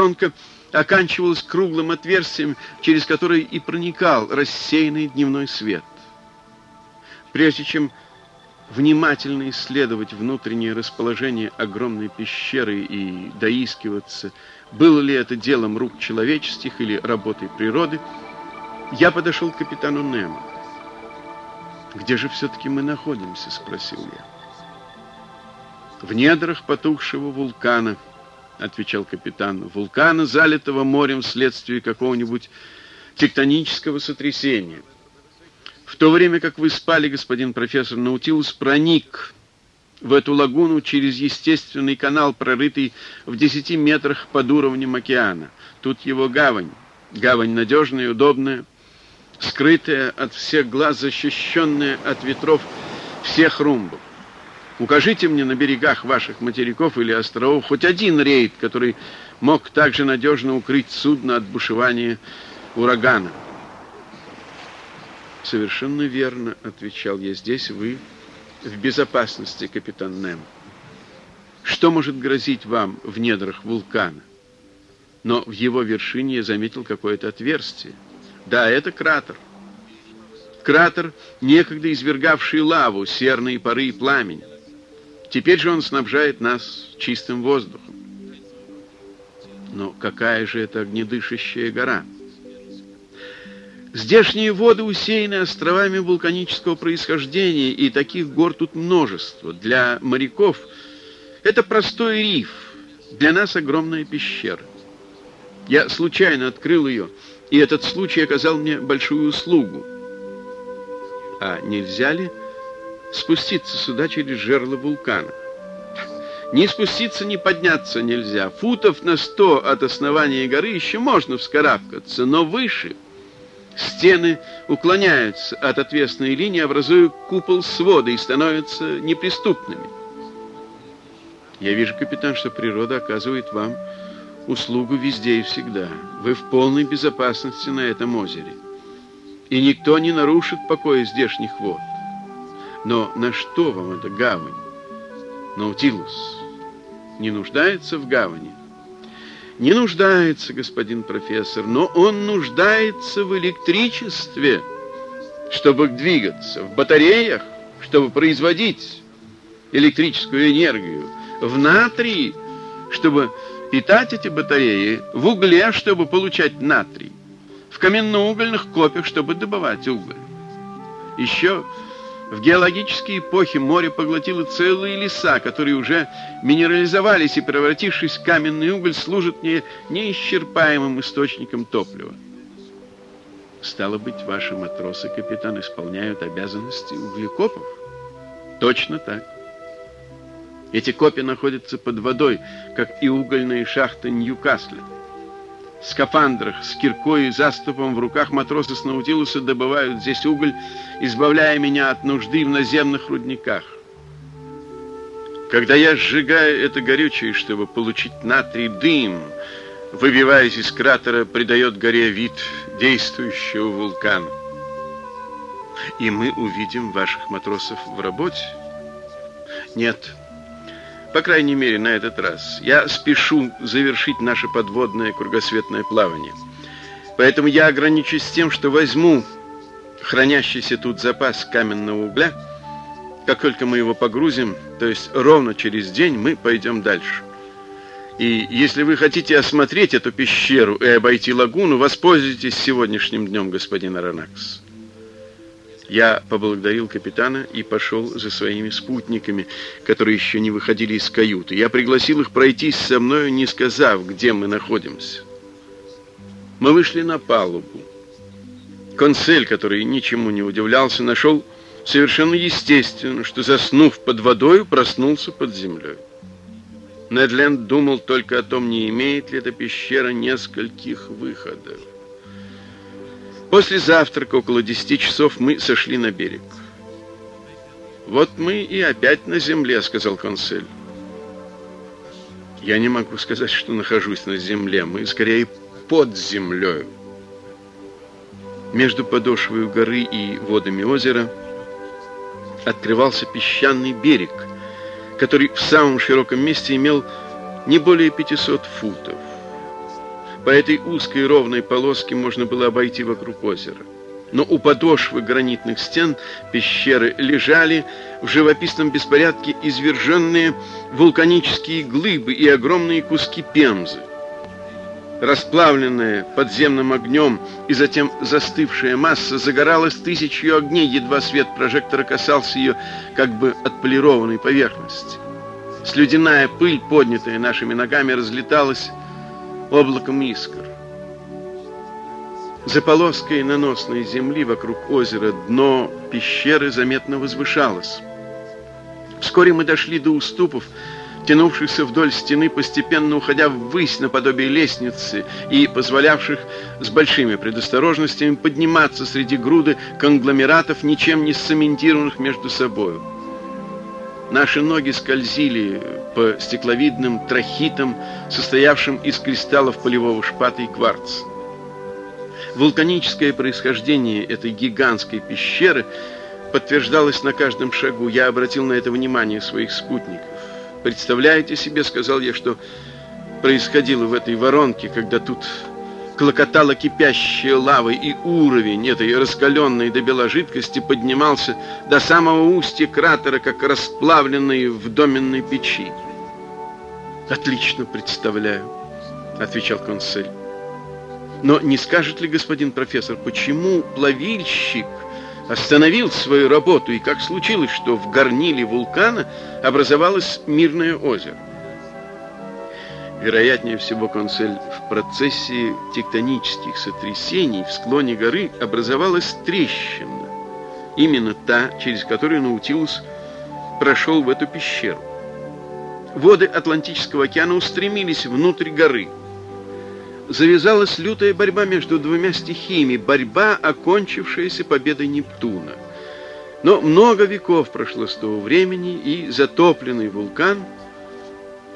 воронка оканчивалась круглым отверстием, через которое и проникал рассеянный дневной свет. Прежде чем внимательно исследовать внутреннее расположение огромной пещеры и доискиваться, было ли это делом рук человеческих или работой природы, я подошел к капитану Немо. «Где же все-таки мы находимся?» — спросил я. «В недрах потухшего вулкана», — отвечал капитан. «Вулкана, залитого морем вследствие какого-нибудь тектонического сотрясения. В то время, как вы спали, господин профессор, Наутилус проник в эту лагуну через естественный канал, прорытый в 10 метрах под уровнем океана. Тут его гавань. Гавань надежная и удобная, скрытая от всех глаз, защищенная от ветров всех румбов. Укажите мне на берегах ваших материков или островов хоть один рейд, который мог также надежно укрыть судно от бушевания урагана». «Совершенно верно», — отвечал я. «Здесь вы в безопасности, капитан Немо. Что может грозить вам в недрах вулкана?» Но в его вершине я заметил какое-то отверстие. Да, это кратер. Кратер, некогда извергавший лаву, серные пары и пламень. Теперь же он снабжает нас чистым воздухом. Но какая же это огнедышащая гора? Здешние воды усеяны островами вулканического происхождения, и таких гор тут множество. Для моряков это простой риф, для нас огромная пещера. Я случайно открыл ее, и этот случай оказал мне большую услугу. А нельзя ли спуститься сюда через жерло вулкана? Ни спуститься, ни подняться нельзя. Футов на 100 от основания горы еще можно вскарабкаться, но выше стены уклоняются от отвесной линии, образуя купол свода и становятся неприступными. Я вижу, капитан, что природа оказывает вам услугу везде и всегда. Вы в полной безопасности на этом озере, и никто не нарушит покоя здешних вод. Но на что вам эта гавань? Наутилус не нуждается в гавани? Не нуждается, господин профессор, но он нуждается в электричестве, чтобы двигаться, в батареях, чтобы производить электрическую энергию, в натрии, чтобы питать эти батареи, в угле, чтобы получать натрий, в каменноугольных копьях, чтобы добывать уголь. Еще в геологические эпохи море поглотило целые леса, которые уже минерализовались и, превратившись в каменный уголь, служат мне неисчерпаемым источником топлива. Стало быть, ваши матросы, капитан, исполняют обязанности углекопов? Точно так. Эти копья находятся под водой, как и угольные шахты Ньюкасля. В скафандрах с киркой и заступом в руках матросы с Наутилуса добывают здесь уголь, избавляя меня от нужды в наземных рудниках. Когда я сжигаю это горючее, чтобы получить натрий, дым, выбиваясь из кратера, придает горе вид действующего вулкана. И мы увидим ваших матросов в работе? Нет. По крайней мере, на этот раз. Я спешу завершить наше подводное кругосветное плавание. Поэтому я ограничусь тем, что возьму хранящийся тут запас каменного угля. Как только мы его погрузим, то есть ровно через день, мы пойдем дальше. И если вы хотите осмотреть эту пещеру и обойти лагуну, воспользуйтесь сегодняшним днем, господин Аронакс. Я поблагодарил капитана и пошел за своими спутниками, которые еще не выходили из каюты. Я пригласил их пройтись со мною, не сказав, где мы находимся. Мы вышли на палубу. Консель, который ничему не удивлялся, нашел совершенно естественно, что, заснув под водой, проснулся под землей. Нед Ленд думал только о том, не имеет ли эта пещера нескольких выходов. После завтрака, около 10 часов, мы сошли на берег. «Вот мы и опять на земле», — сказал консель. «Я не могу сказать, что нахожусь на земле. Мы скорее под землей». Между подошвой горы и водами озера открывался песчаный берег, который в самом широком месте имел не более 500 футов. По этой узкой ровной полоске можно было обойти вокруг озера. Но у подошвы гранитных стен пещеры лежали в живописном беспорядке изверженные вулканические глыбы и огромные куски пемзы. Расплавленная подземным огнем и затем застывшая масса загоралась тысячью огней, едва свет прожектора касался ее как бы отполированной поверхности. Слюдяная пыль, поднятая нашими ногами, разлеталась облаком искр. За полоской наносной земли вокруг озера дно пещеры заметно возвышалось. Вскоре мы дошли до уступов, тянувшихся вдоль стены, постепенно уходя ввысь наподобие лестницы и позволявших с большими предосторожностями подниматься среди груды конгломератов, ничем не сцементированных между собою. Наши ноги скользили по стекловидным трахитам, состоявшим из кристаллов полевого шпата и кварца. Вулканическое происхождение этой гигантской пещеры подтверждалось на каждом шагу. Я обратил на это внимание своих спутников. «Представляете себе, — сказал я, — что происходило в этой воронке, когда тут клокотала кипящая лава, и уровень этой раскаленной до бела жидкости поднимался до самого устья кратера, как расплавленный в доменной печи». «Отлично представляю, — отвечал консель. Но не скажет ли господин профессор, почему плавильщик остановил свою работу, и как случилось, что в горниле вулкана образовалось мирное озеро?» Вероятнее всего, консель, в процессе тектонических сотрясений в склоне горы образовалась трещина, именно та, через которую Наутилус прошел в эту пещеру. Воды Атлантического океана устремились внутрь горы. Завязалась лютая борьба между двумя стихиями, борьба, окончившаяся победой Нептуна. Но много веков прошло с того времени, и затопленный вулкан